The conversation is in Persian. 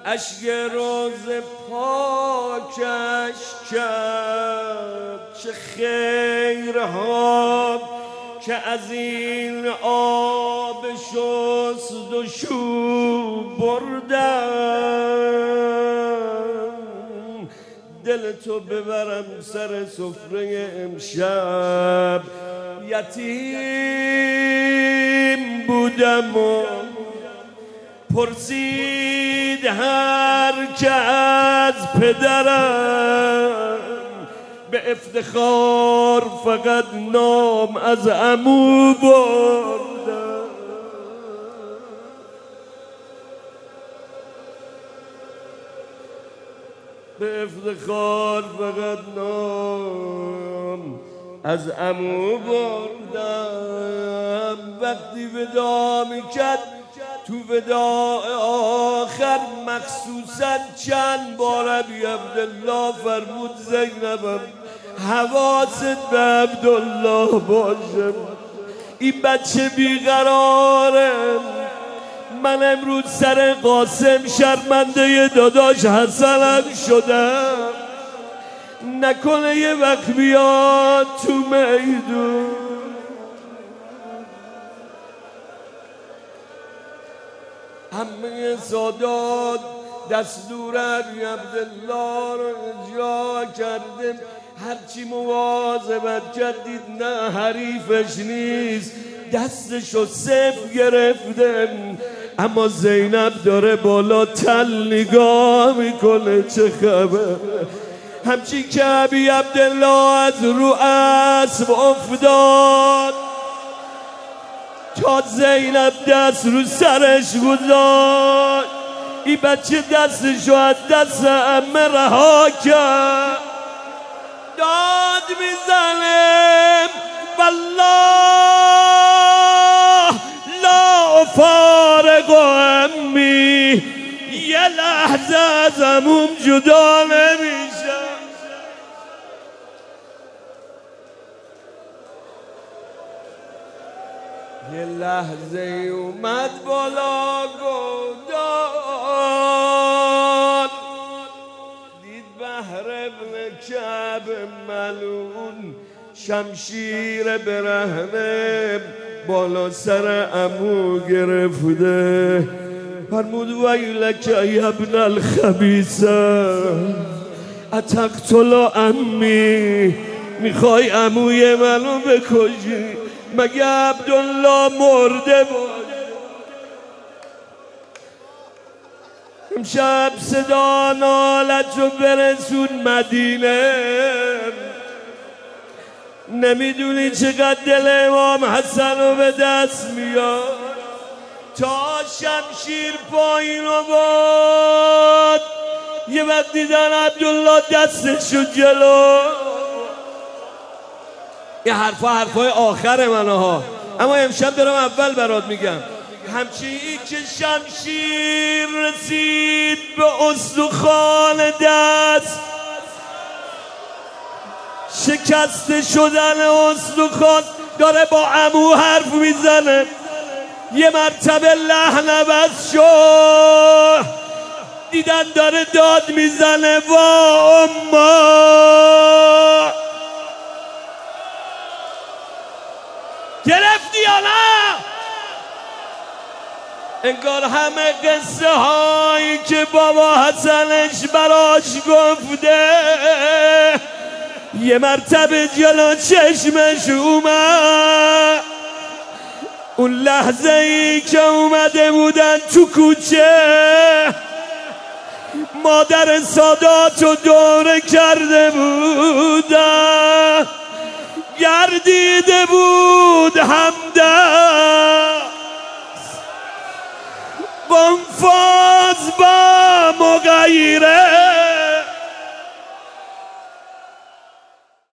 اشک روز پاکش کرد. چه خیرها که از این آب شست و شو بردم. دل تو ببرم سر سفره امشب. یتیم بودم و پرسید هر که از پدرم، به افتخار فقط نام از عمو بردم. به افتخار فقط نام از عمو بردم. وقتی ودا میکرد تو وداع آخر مخصوصا چند بار ابی عبدالله فرمود زینبم حواست به عبدالله باشه، این بچه بیقراره. من امروز سر قاسم شرمنده داداش حسنم شدم، نکنه یه وقت بیاد تو میدون. همه سادات دستور ابی عبدالله رو اجرا کردیم. هرچی مواظبت کردید نه حریفش نیست، دستشو صفر گرفتم. اما زینب داره بالا تل نگاه میکنه چه خبر. همچین که ابی عبدالله از رو اسب افتاد تا زینب دست رو سرش گذاشت، این بچه دستشو از دست عمه رها کرد. داد میزنم والله لا فارق امی، یه لحظه از عموم جدا نمیشم. یه لحظه اومد بالا گودان، دید بحر ابن کعب ملعون شمشیر برهنه بالا سر عمو گرفته. فرمود ویلک ای ابن الخبیثه اتقتل عمی، میخوای عموی منو بکشی؟ مگه عبدالله مرده بود؟ امشب صدا نالت رو برسون مدینه. نمیدونی چقدر دل امام حسن رو به دست میاد. تا شمشیر پایین آورد یه وقت دیدن عبدالله دستشو جلو. یه حرفای آخر منه ها، اما امشب دارم اول برات میگم. همچین که شمشیر رسید به استخوان دست، شکسته شدن استخوان، داره با عمو حرف میزنه. یه مرتبه لحن عوض شد، دیدن داره داد میزنه وا اما. گرفتی یا نه؟ انگار همه قصه هایی که بابا حسنش براش گفته یه مرتبه جلو چشمش اومد. اون لحظه ای که اومده بودن تو کوچه، مادر ساداتو دوره کرده بودن، گردیده بود همدست بانفاز با مغیره.